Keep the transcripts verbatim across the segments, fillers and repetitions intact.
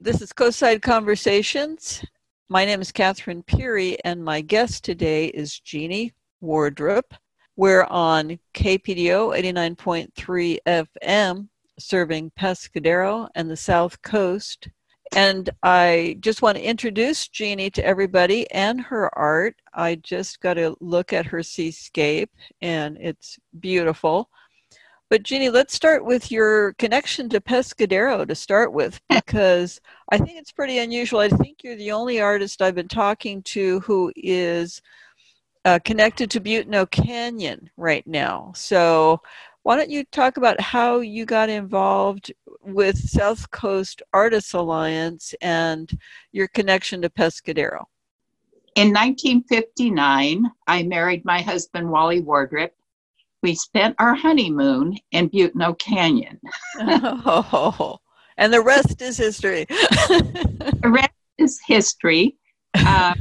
This is Coastside Conversations. My name is Catherine Peary, and my guest today is Jeannie Wardrop. We're on K P D O eighty-nine point three F M, serving Pescadero and the South Coast. And I just want to introduce Jeannie to everybody and her art. I just got to look at her seascape, and it's beautiful. But Jeannie, let's start with your connection to Pescadero to start with, because I think it's pretty unusual. I think you're the only artist I've been talking to who is uh, connected to Butano Canyon right now. So why don't you talk about how you got involved with South Coast Artists Alliance and your connection to Pescadero? In nineteen fifty-nine, I married my husband, Wally Wardrop. We spent our honeymoon in Butano Canyon. Oh, and the rest is history. The rest is history. Uh,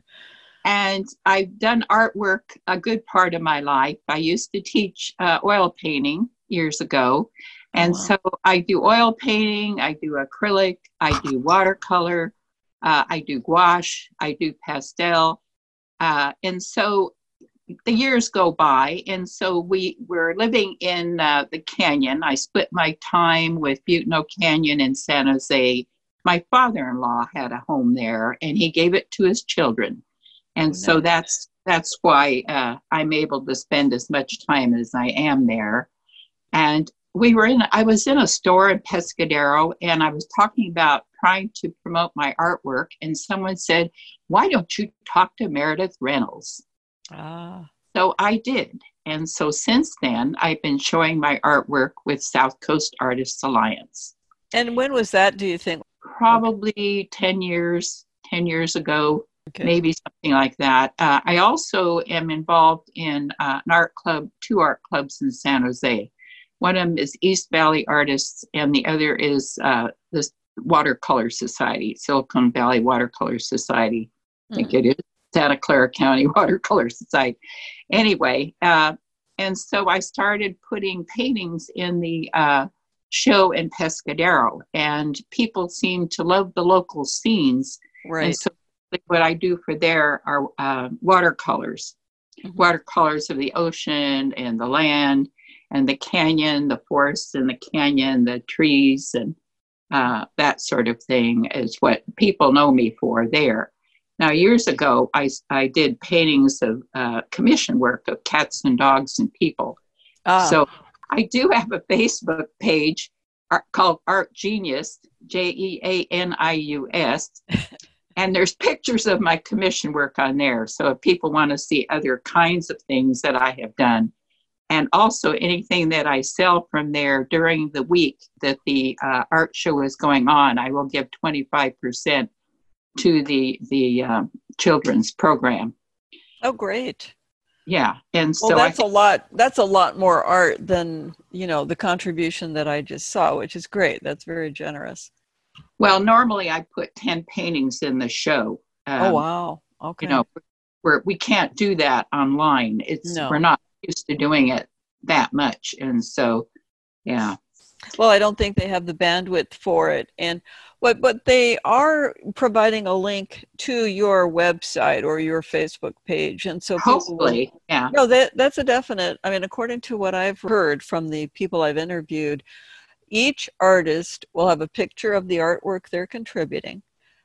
and I've done artwork a good part of my life. I used to teach uh, oil painting years ago. And oh, wow. So I do oil painting, I do acrylic, I do watercolor, uh, I do gouache, I do pastel. Uh, and so the years go by, and so we were living in uh, the canyon. I split my time with Butano Canyon in San Jose. My father-in-law had a home there, and he gave it to his children. And oh, so nice. that's that's why uh, I'm able to spend as much time as I am there. And we were in. I was in a store in Pescadero, and I was talking about trying to promote my artwork, and someone said, "Why don't you talk to Meredith Reynolds?" Ah. So I did. And so since then, I've been showing my artwork with South Coast Artists Alliance. And when was that, do you think? Probably ten years, ten years ago, okay. Maybe something like that. Uh, I also am involved in uh, an art club, two art clubs in San Jose. One of them is East Valley Artists, and the other is uh, the Watercolor Society, Silicon Valley Watercolor Society. I think mm-hmm. it is. Santa Clara County Watercolor Society. Anyway, uh, and so I started putting paintings in the uh, show in Pescadero, and people seem to love the local scenes. Right. And so what I do for there are uh, watercolors, mm-hmm. watercolors of the ocean and the land and the canyon, the forests and the canyon, the trees, and uh, that sort of thing is what people know me for there. Now, years ago, I, I did paintings of uh, commission work of cats and dogs and people. Oh. So I do have a Facebook page art, called Art Genius, J E A N I U S. And there's pictures of my commission work on there. So if people want to see other kinds of things that I have done, and also anything that I sell from there during the week that the uh, art show is going on, I will give twenty-five percent to the the uh, children's program. Oh, great! Yeah, and so well, that's I, a lot. That's a lot more art than you know the contribution that I just saw, which is great. That's very generous. Well, normally I put ten paintings in the show. Um, oh wow! Okay. You know, we're, we can't do that online. It's no. We're not used to doing it that much, and so yeah. Well, I don't think they have the bandwidth for it, and but but they are providing a link to your website or your Facebook page, and so hopefully, will, yeah. No, that that's a definite. I mean, according to what I've heard from the people I've interviewed, each artist will have a picture of the artwork they're contributing.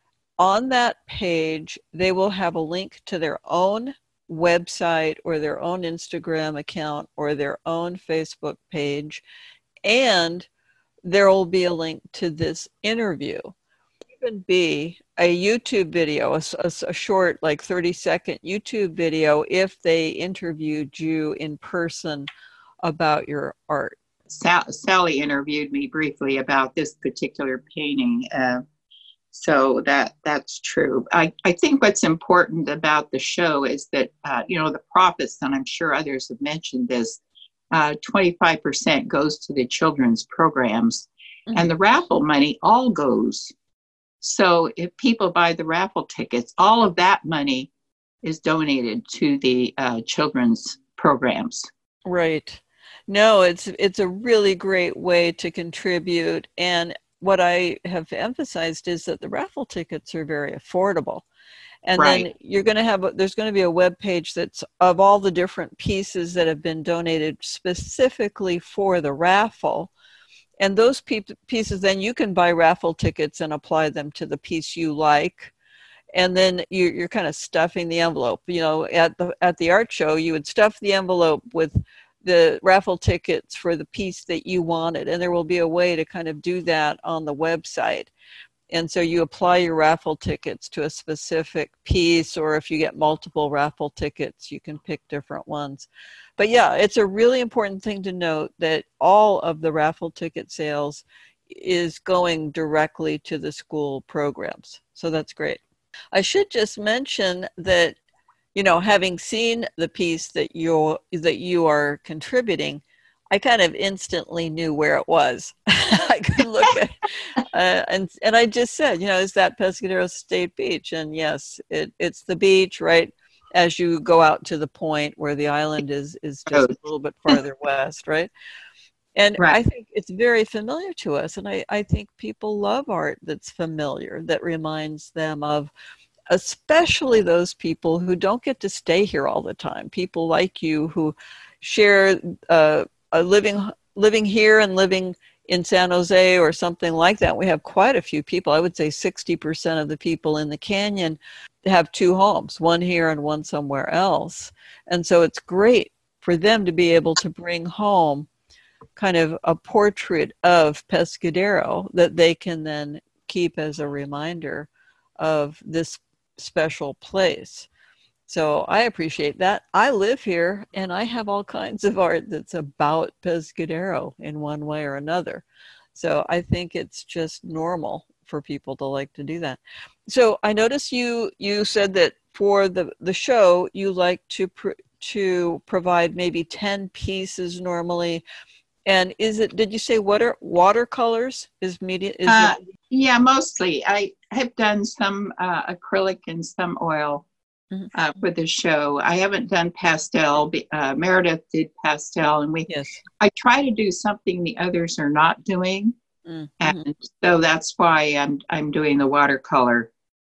On that page, they will have a link to their own website or their own Instagram account or their own Facebook page. And there will be a link to this interview. Even be a YouTube video, a, a, a short, like thirty second YouTube video if they interviewed you in person about your art. Sal- Sally interviewed me briefly about this particular painting. Uh, so that that's true. I, I think what's important about the show is that, uh, you know, the profits, and I'm sure others have mentioned this, Uh, twenty-five percent goes to the children's programs, mm-hmm. and the raffle money all goes. So if people buy the raffle tickets, all of that money is donated to the uh, children's programs. Right. No, it's it's a really great way to contribute. And what I have emphasized is that the raffle tickets are very affordable. And Right. then you're going to have, there's going to be a web page that's of all the different pieces that have been donated specifically for the raffle. And those pe- pieces, then you can buy raffle tickets and apply them to the piece you like. And then you, you're kind of stuffing the envelope. You know, at the at the art show, you would stuff the envelope with the raffle tickets for the piece that you wanted. And there will be a way to kind of do that on the website. And so you apply your raffle tickets to a specific piece, or if you get multiple raffle tickets, you can pick different ones. But yeah, it's a really important thing to note that all of the raffle ticket sales is going directly to the school programs. So that's great. I should just mention that, you know, having seen the piece that you're, that you are contributing, I kind of instantly knew where it was. I could look at uh, and and I just said, you know, is that Pescadero State Beach? And yes, it, it's the beach right as you go out to the point where the island is is just a little bit farther west, right? And right. I think it's very familiar to us. And I, I think people love art that's familiar, that reminds them of, especially those people who don't get to stay here all the time. People like you who share uh, a living living here and living in San Jose or something like that. We have quite a few people. I would say sixty percent of the people in the canyon have two homes, one here and one somewhere else. And so it's great for them to be able to bring home kind of a portrait of Pescadero that they can then keep as a reminder of this special place. So I appreciate that. I live here and I have all kinds of art that's about Pescadero in one way or another. So I think it's just normal for people to like to do that. So I noticed you you said that for the, the show, you like to pr- to provide maybe ten pieces normally. And is it, did you say water watercolors is media? Is uh, the- yeah, mostly. I have done some uh, acrylic and some oil. Mm-hmm. Uh, for the show. I haven't done pastel. Uh, Meredith did pastel, and we. Yes. I try to do something the others are not doing, mm-hmm. and so that's why I'm I'm doing the watercolor.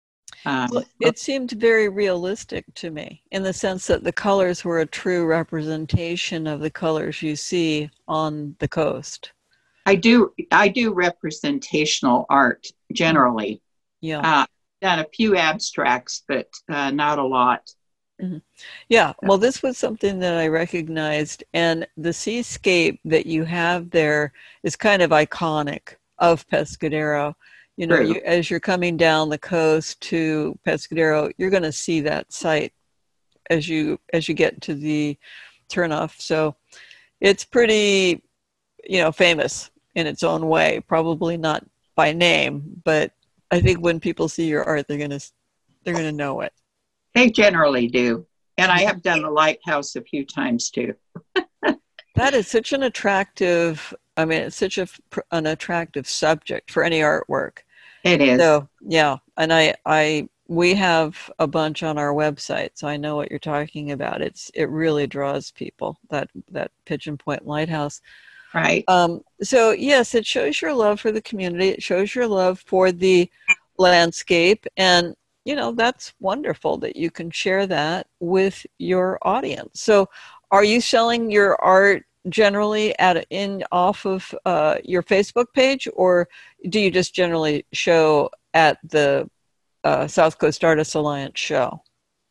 Um, well, it seemed very realistic to me, in the sense that the colors were a true representation of the colors you see on the coast. I do I do representational art generally. Yeah. Uh, done a few abstracts, but uh, not a lot. Mm-hmm. Yeah, well, this was something that I recognized, and the seascape that you have there is kind of iconic of Pescadero. You know, you, as you're coming down the coast to Pescadero, you're going to see that site as you as you get to the turnoff. So it's pretty, you know, famous in its own way. Probably not by name, but I think when people see your art, they're gonna they're gonna know it. They generally do, and I have done the lighthouse a few times too. That is such an attractive. I mean, it's such a, an attractive subject for any artwork. It is. So yeah, and I I we have a bunch on our website, so I know what you're talking about. It's it really draws people, that that Pigeon Point Lighthouse. Right. Um, so yes, it shows your love for the community. It shows your love for the landscape. And, you know, that's wonderful that you can share that with your audience. So are you selling your art generally at in off of uh, your Facebook page, or do you just generally show at the uh, South Coast Artists Alliance show?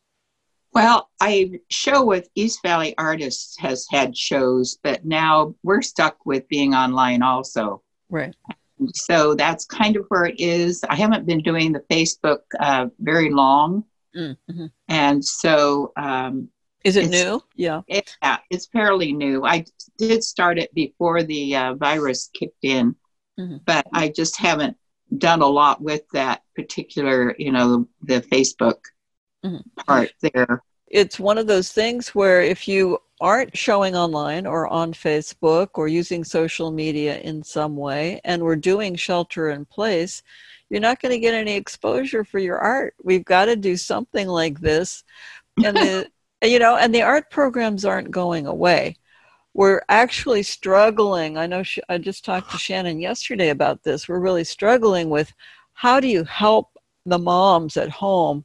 Well, I show with East Valley Artists has had shows, but now we're stuck with being online also. Right. So that's kind of where it is. I haven't been doing the Facebook uh, very long. Mm-hmm. And so... Um, is it new? Yeah. It, yeah, it's fairly new. I did start it before the uh, virus kicked in, mm-hmm. but I just haven't done a lot with that particular, you know, the Facebook mm-hmm. part there. It's one of those things where if you aren't showing online or on Facebook or using social media in some way, and we're doing shelter in place, you're not going to get any exposure for your art. We've got to do something like this. And the, you know, and the art programs aren't going away. we're actually struggling. I know sh- I just talked to Shannon yesterday about this. We're really struggling with how do you help the moms at home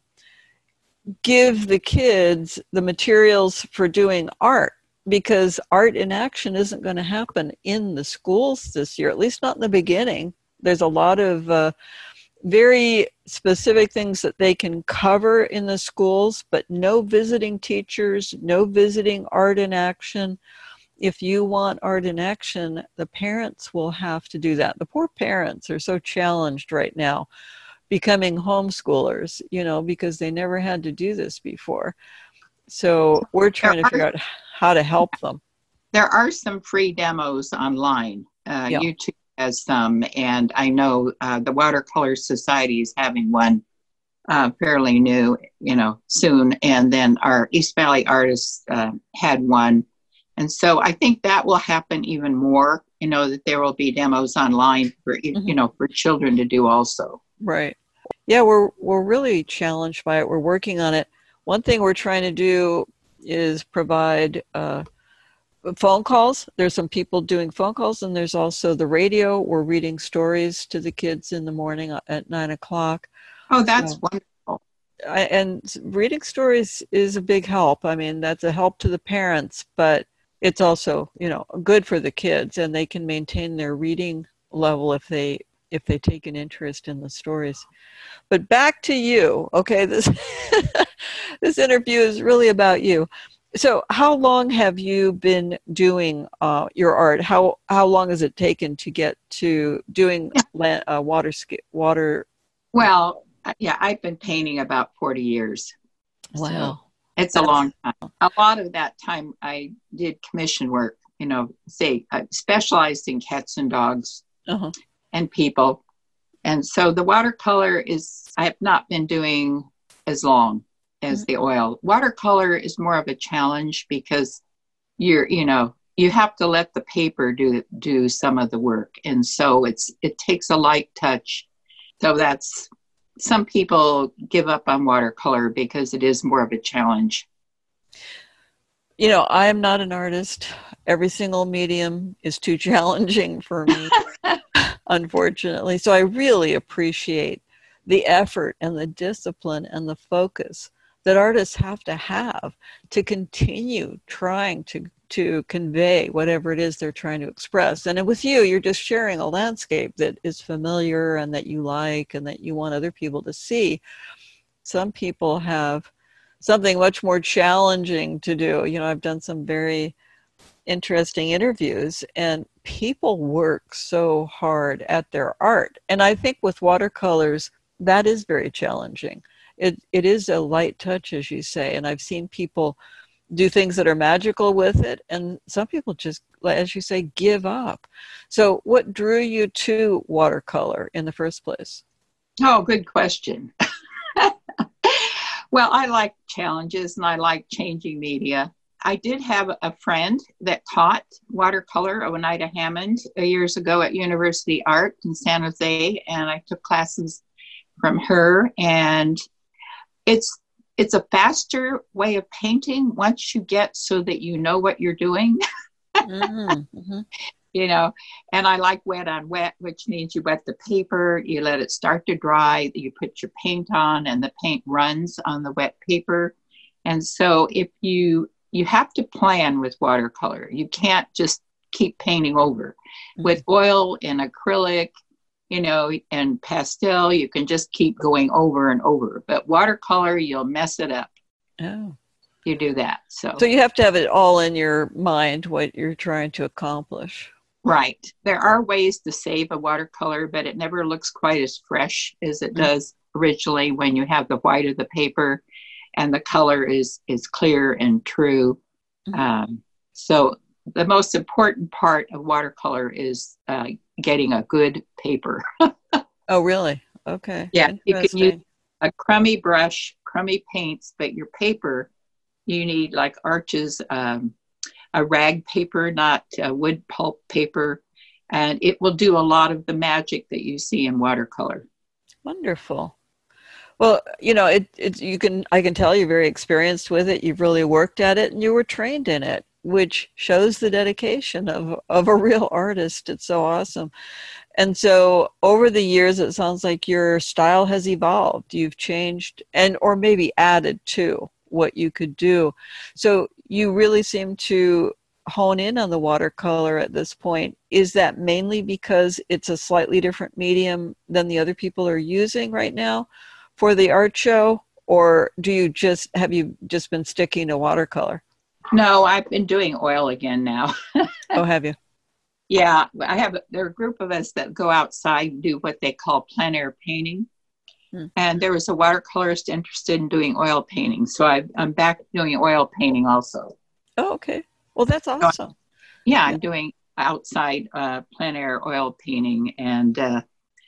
give the kids the materials for doing art, because art in action isn't going to happen in the schools this year, at least not in the beginning. There's a lot of uh, very specific things that they can cover in the schools, but no visiting teachers, no visiting art in action. If you want art in action, the parents will have to do that. The poor parents are so challenged right now becoming homeschoolers, you know, because they never had to do this before. So we're trying There to are, figure out how to help them. there are some free demos online. Uh, Yeah. YouTube has some, and I know uh, the Watercolor Society is having one uh, fairly new, you know, soon. And then our East Valley artists uh, had one. And so I think that will happen even more, you know, that there will be demos online for, Mm-hmm. you know, for children to do also. Right. Yeah, we're we're really challenged by it. We're working on it. One thing we're trying to do is provide uh, phone calls. There's some people doing phone calls, and there's also the radio. We're reading stories to the kids in the morning at nine o'clock. Oh, that's So, wonderful. I, and reading stories is a big help. I mean, that's a help to the parents, but it's also, you know, good for the kids, and they can maintain their reading level if they if they take an interest in the stories. But back to you. Okay, this this interview is really about you. So how long have you been doing uh, your art? How how long has it taken to get to doing land, uh, water water? Well, yeah, I've been painting about forty years. Wow. So it's That's, a long time. A lot of that time I did commission work, you know, say, I specialized in cats and dogs uh-huh. and people. And so the watercolor is, I have not been doing as long as mm-hmm. the oil. Watercolor is more of a challenge because you're, you know, you have to let the paper do do some of the work. And so it's it takes a light touch. So that's, some people give up on watercolor because it is more of a challenge. You know, I am not an artist. Every single medium is too challenging for me, unfortunately. So I really appreciate the effort and the discipline and the focus that artists have to have to continue trying to to convey whatever it is they're trying to express. And with you, you're just sharing a landscape that is familiar and that you like and that you want other people to see. Some people have something much more challenging to do. You know, I've done some very interesting interviews, and people work so hard at their art. And I think with watercolors, that is very challenging. It it is a light touch, as you say, and I've seen people do things that are magical with it, and some people just, as you say, give up. So what drew you to watercolor in the first place? Oh, good question. Well, I like challenges and I like changing media. I did have a friend that taught watercolor, Oneida Hammond, years ago at University Art in San Jose, and I took classes from her. And it's it's a faster way of painting once you get so that you know what you're doing. mm-hmm. Mm-hmm. You know, and I like wet on wet, which means you wet the paper, you let it start to dry, you put your paint on, and the paint runs on the wet paper. And so if you you have to plan with watercolor, you can't just keep painting over. Mm-hmm. With oil and acrylic, you know, and pastel, you can just keep going over and over. But watercolor, you'll mess it up. Oh. You do that. So So you have to have it all in your mind, what you're trying to accomplish. Right. There are ways to save a watercolor, but it never looks quite as fresh as it mm-hmm. does originally when you have the white of the paper and the color is, is clear and true. Mm-hmm. Um, so the most important part of watercolor is uh, getting a good paper. Oh, really? Okay. Yeah. You can use a crummy brush, crummy paints, but your paper, you need like Arches, um, a rag paper, not a wood pulp paper, and it will do a lot of the magic that you see in watercolor. Wonderful. Well, you know, it, it you can I can tell you're very experienced with it. You've really worked at it, and you were trained in it. which shows the dedication of, of a real artist. It's so awesome. And so over the years, it sounds like your style has evolved. You've changed and or maybe added to what you could do. So you really seem to hone in on the watercolor at this point. Is that mainly because it's a slightly different medium than the other people are using right now for the art show? Or do you just, have you just been sticking to watercolor? No, I've been doing oil again now. Oh, have you? Yeah, I have, there are a group of us that go outside and do what they call plein air painting. Hmm. And there was a watercolorist interested in doing oil painting. So I, I'm back doing oil painting also. Oh, okay. Well, that's awesome. So, yeah, I'm doing outside uh, plein air oil painting. And uh,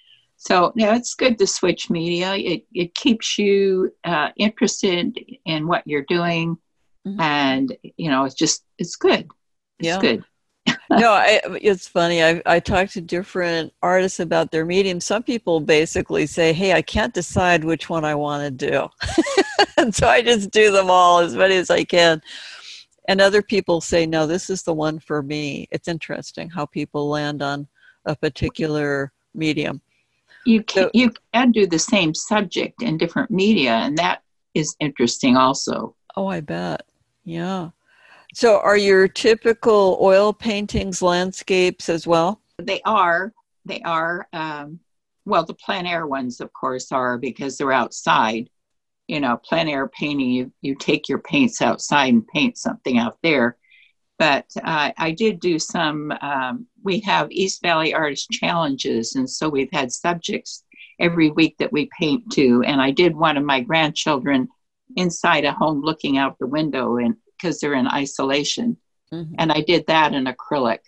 so, yeah, it's good to switch media. It, it keeps you uh, interested in what you're doing. Mm-hmm. And, you know, it's just, it's good. It's yeah. good. No, I, it's funny. I, I talk to different artists about their medium. Some people basically say, hey, I can't decide which one I want to do. And so I just do them all as many as I can. And other people say, no, this is the one for me. It's interesting how people land on a particular medium. You can, so, you can do the same subject in different media, and that is interesting also. Oh, I bet. Yeah. So are your typical oil paintings landscapes as well? They are. They are. Um, well, the plein air ones, of course, are because they're outside. You know, plein air painting, you, you take your paints outside and paint something out there. But uh, I did do some, um, we have East Valley Artist Challenges, and so we've had subjects every week that we paint to. And I did one of my grandchildren inside a home looking out the window and because they're in isolation. Mm-hmm. And I did that in acrylic.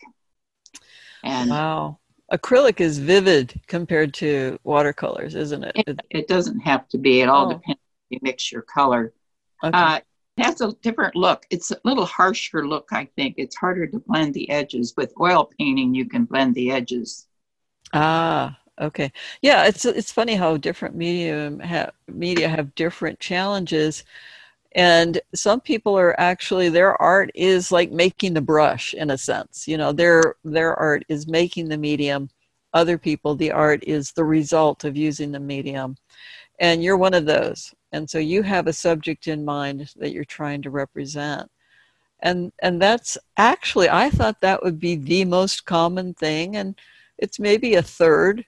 And wow. Acrylic is vivid compared to watercolors, isn't it? It, it doesn't have to be. It all oh. depends if you mix your color. Okay. Uh, it has a different look. It's a little harsher look, I think. It's harder to blend the edges. With oil painting, you can blend the edges. Ah, okay. Yeah, it's it's funny how different medium ha- media have different challenges. And some people are actually, their art is like making the brush in a sense. You know, their their art is making the medium. Other people, the art is the result of using the medium. And you're one of those. And so you have a subject in mind that you're trying to represent. And and that's actually, I thought that would be the most common thing. And it's maybe a third.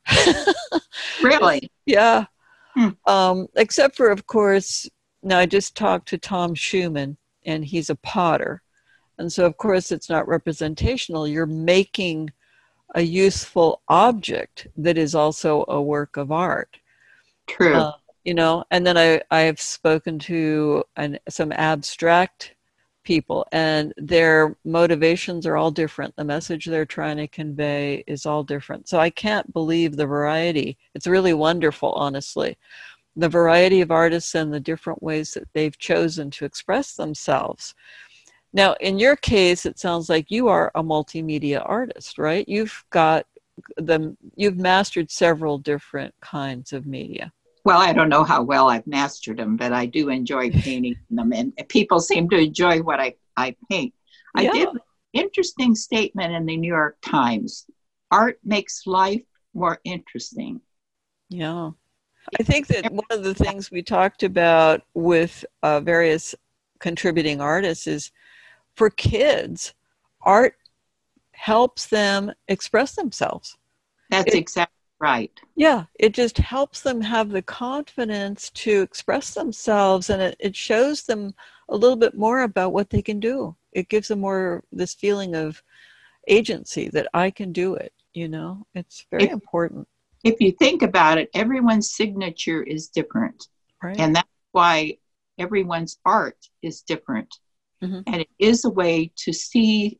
Really? Yeah. Hmm. Um, except for, of course, now, I just talked to Tom Schumann, and he's a potter. And so, of course, it's not representational. You're making a useful object that is also a work of art. True. Uh, you know, and then I, I have spoken to an, some abstract people, and their motivations are all different. The message they're trying to convey is all different. So I can't believe the variety. It's really wonderful, honestly. The variety of artists and the different ways that they've chosen to express themselves. Now, in your case, it sounds like you are a multimedia artist, right? You've got them, you've mastered several different kinds of media. Well, I don't know how well I've mastered them, but I do enjoy painting them, and people seem to enjoy what I, I paint. I yeah. did an interesting statement in the New York Times. Art makes life more interesting. Yeah. I think that one of the things we talked about with uh, various contributing artists is for kids, art helps them express themselves. That's it, exactly right. Yeah, it just helps them have the confidence to express themselves, and it, it shows them a little bit more about what they can do. It gives them more this feeling of agency that I can do it, you know? It's very if, important. If you think about it, everyone's signature is different. Right. And that's why everyone's art is different. Mm-hmm. And it is a way to see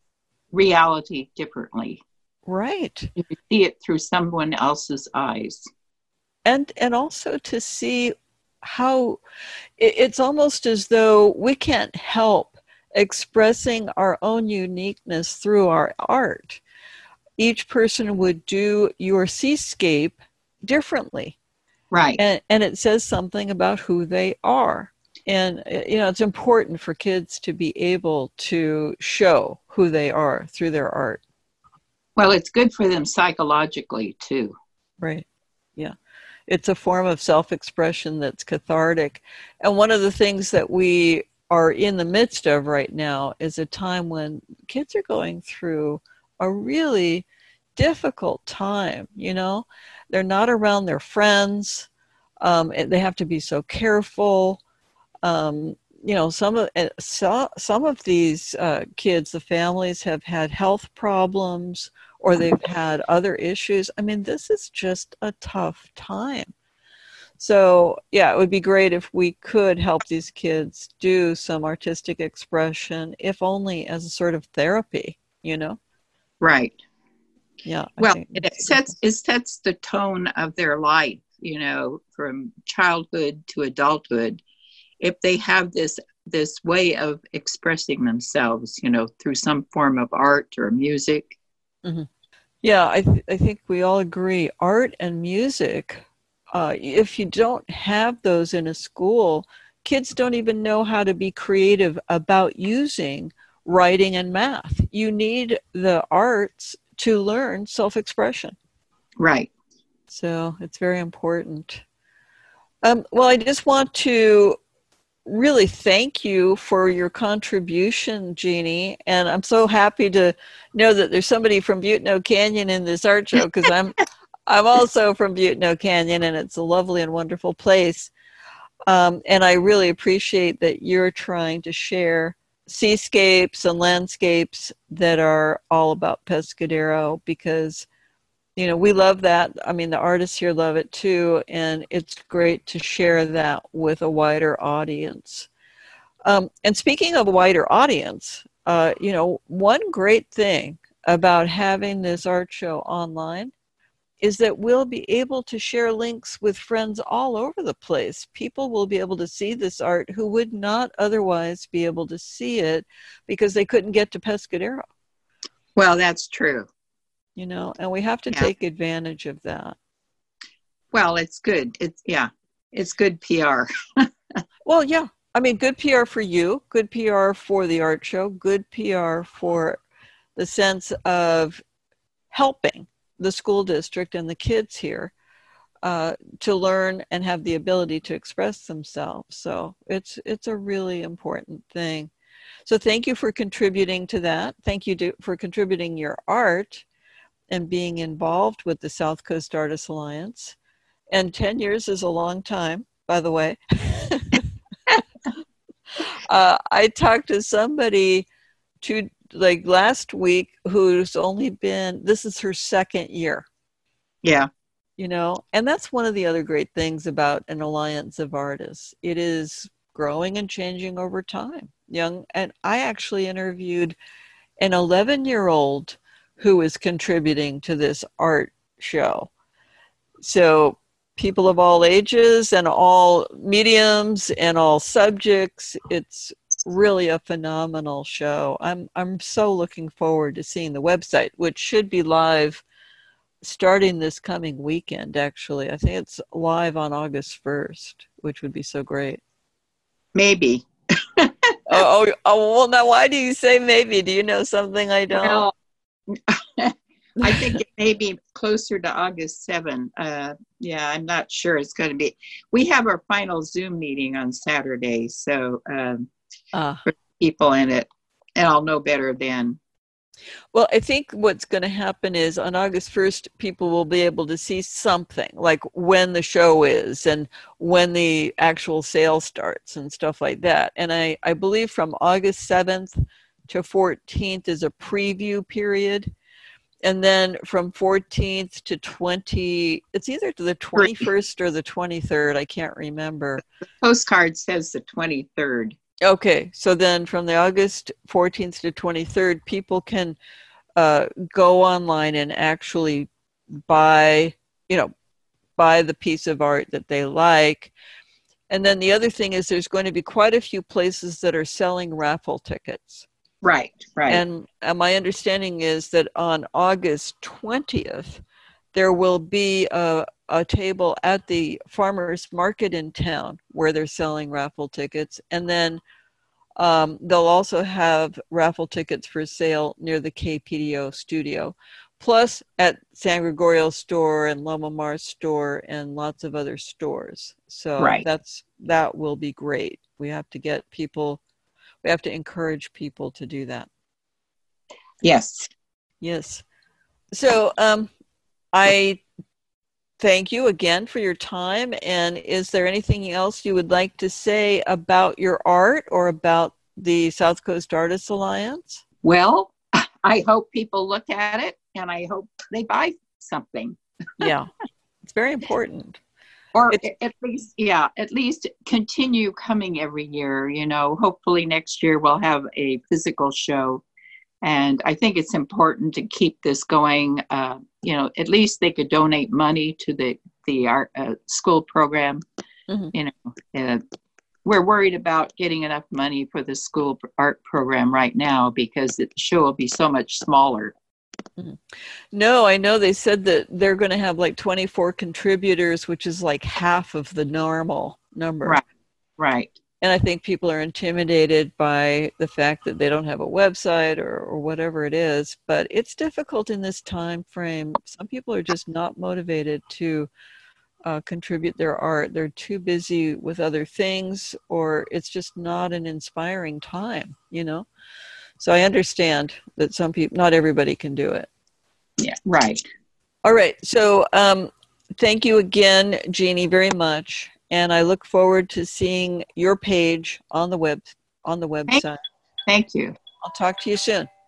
reality differently. Right. You see it through someone else's eyes. And and also to see how it, it's almost as though we can't help expressing our own uniqueness through our art. Each person would do your seascape differently. Right. And, and it says something about who they are. And, you know, it's important for kids to be able to show who they are through their art. Well, it's good for them psychologically, too. Right. Yeah. It's a form of self-expression that's cathartic. And one of the things that we are in the midst of right now is a time when kids are going through a really difficult time, you know? They're not around their friends. Um, they have to be so careful. Um, you know, some of so, some of these uh, kids, the families have had health problems or they've had other issues. I mean, this is just a tough time. So, yeah, it would be great if we could help these kids do some artistic expression, if only as a sort of therapy, you know? Right. Yeah. I Well, think it sets it sets the tone of their life, you know, from childhood to adulthood. If they have this this way of expressing themselves, you know, through some form of art or music. Mm-hmm. Yeah, I, th- I think we all agree. Art and music, uh, if you don't have those in a school, kids don't even know how to be creative about using writing and math. You need the arts to learn self-expression. Right. So it's very important. Um, well, I just want to really thank you for your contribution, Jeannie. And I'm so happy to know that there's somebody from Butano Canyon in this art show, because I'm I'm also from Butano Canyon, and it's a lovely and wonderful place. Um, and I really appreciate that you're trying to share seascapes and landscapes that are all about Pescadero, because you know, we love that. I mean, the artists here love it too, and it's great to share that with a wider audience. Um, and speaking of a wider audience, uh, you know, one great thing about having this art show online is that we'll be able to share links with friends all over the place. People will be able to see this art who would not otherwise be able to see it because they couldn't get to Pescadero. Well, that's true. You know, and we have to Yeah. take advantage of that. Well, it's good. It's yeah, it's good P R. Well, yeah. I mean, good P R for you, good P R for the art show, good P R for the sense of helping the school district and the kids here uh, to learn and have the ability to express themselves. So it's it's a really important thing. So thank you for contributing to that. Thank you to, for contributing your art and being involved with the South Coast Artists Alliance. And ten years is a long time, by the way. uh, I talked to somebody to like last week who's only been, this is her second year. Yeah. You know, and that's one of the other great things about an alliance of artists. It is growing and changing over time. Young, and I actually interviewed an eleven year old who is contributing to this art show. So people of all ages and all mediums and all subjects, it's really a phenomenal show. I'm I'm so looking forward to seeing the website, which should be live starting this coming weekend, actually. I think it's live on August first, which would be so great. Maybe. oh, oh, oh, well, now why do you say maybe? Do you know something I don't? Well, I think it may be closer to August seventh. Uh, yeah, I'm not sure it's going to be. We have our final Zoom meeting on Saturday, so um, uh, for people in it, and I'll know better then. Well, I think what's going to happen is on August first, people will be able to see something, like when the show is and when the actual sale starts and stuff like that. And I, I believe from August seventh to fourteenth is a preview period. And then from fourteenth to twentieth, it's either to the twenty-first or the twenty-third. I can't remember. The postcard says the twenty-third. Okay, so then from the August fourteenth to twenty-third, people can uh, go online and actually buy, you know, buy the piece of art that they like. And then the other thing is there's going to be quite a few places that are selling raffle tickets. Right, right. And, and my understanding is that on August twentieth, there will be a, a table at the farmers market in town where they're selling raffle tickets. And then um, they'll also have raffle tickets for sale near the K P D O studio, plus at San Gregorio store and Loma Mar store and lots of other stores. So Right. that's, that will be great. We have to get people, we have to encourage people to do that. Yes. Yes. So um, I thank you again for your time. And is there anything else you would like to say about your art or about the South Coast Artists Alliance? Well, I hope people look at it and I hope they buy something. Yeah, it's very important. Or It's, at least, yeah, at least continue coming every year. You know, hopefully next year we'll have a physical show. And I think it's important to keep this going. Uh, you know, at least they could donate money to the, the art uh, school program. mm-hmm. You know, uh, we're worried about getting enough money for the school art program right now because the show will be so much smaller. Mm-hmm. No, I know they said that they're going to have like twenty-four contributors, which is like half of the normal number. Right, right. And I think people are intimidated by the fact that they don't have a website or, or whatever it is. But it's difficult in this time frame. Some people are just not motivated to uh, contribute their art. They're too busy with other things, or it's just not an inspiring time, you know? So I understand that some people, not everybody can do it. Yeah, right. All right. So um, thank you again, Jeannie, very much. And I look forward to seeing your page on the web, on the website. Thank you. I'll talk to you soon.